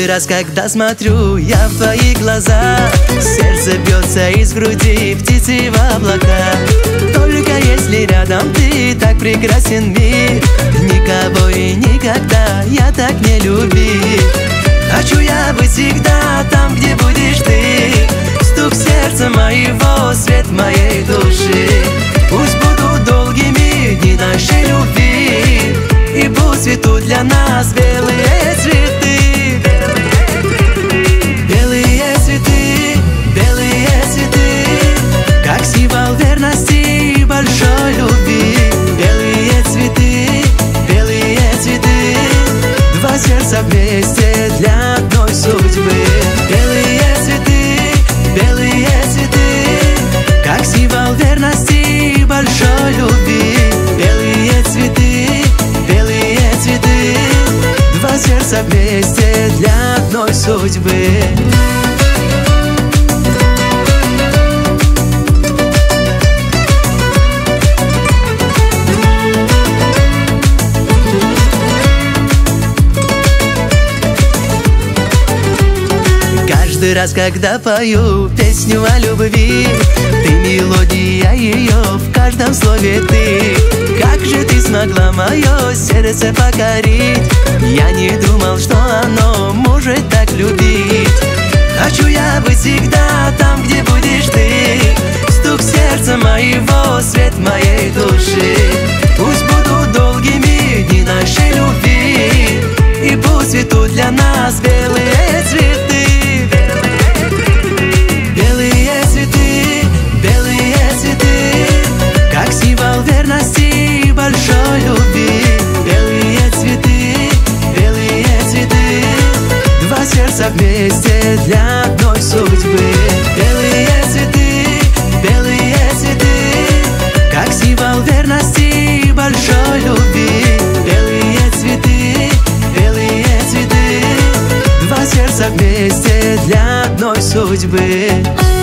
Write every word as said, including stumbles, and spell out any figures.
Каждый раз, когда смотрю я в твои глаза, сердце бьется из груди птицей в облака. Только если рядом ты, так прекрасен мир. Никого и никогда я так не любил. Хочу я быть всегда там, где будешь ты. Стук сердца моего, свет моей души. Пусть будут долгими дни нашей любви, и пусть цветут для нас белые цветы. Белые цветы, белые цветы, как символ верности и большой любви. Белые цветы, белые цветы, два сердца вместе для одной судьбы. Белые цветы, белые цветы, как символ верности и большой любви. Белые цветы, белые цветы, два сердца вместе для одной судьбы. Каждый раз, когда пою песню о любви, ты мелодия ее, в каждом слове ты. Как же ты смогла мое сердце покорить? Я не думал, что оно может так любить. Хочу я быть всегда там, где будешь ты. Стук сердца моего, свет моей души. Пусть будут долгими дни нашей любви, и пусть цветут для нас белые цветы. Белые цветы, белые цветы, как символ верности и большой любви. Белые цветы, белые цветы, два сердца вместе для одной судьбы. Белые цветы, белые цветы, как символ верности и большой любви. Белые цветы, белые цветы, два сердца вместе для одной судьбы.